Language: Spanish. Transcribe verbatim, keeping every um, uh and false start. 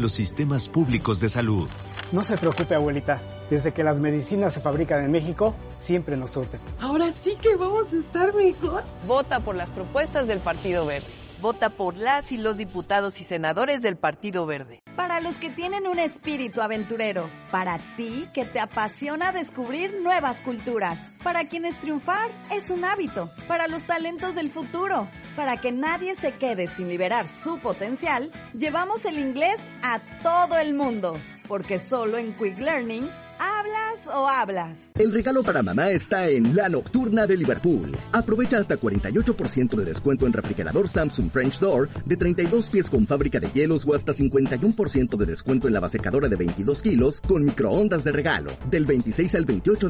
los sistemas públicos de salud. No se preocupe, abuelita. Desde que las medicinas se fabrican en México, siempre nos surten. Ahora sí que vamos a estar mejor. Vota por las propuestas del Partido Verde. Vota por las y los diputados y senadores del Partido Verde. Para los que tienen un espíritu aventurero. Para ti, que te apasiona descubrir nuevas culturas. Para quienes triunfar es un hábito. Para los talentos del futuro. Para que nadie se quede sin liberar su potencial, llevamos el inglés a todo el mundo. Porque solo en Quick Learning, ¿hablas o hablas? El regalo para mamá está en La Nocturna de Liverpool. Aprovecha hasta cuarenta y ocho por ciento de descuento en refrigerador Samsung French Door de treinta y dos pies con fábrica de hielos o hasta cincuenta y uno por ciento de descuento en lavasecadora de veintidós kilos con microondas de regalo. Del veintiséis al veintiocho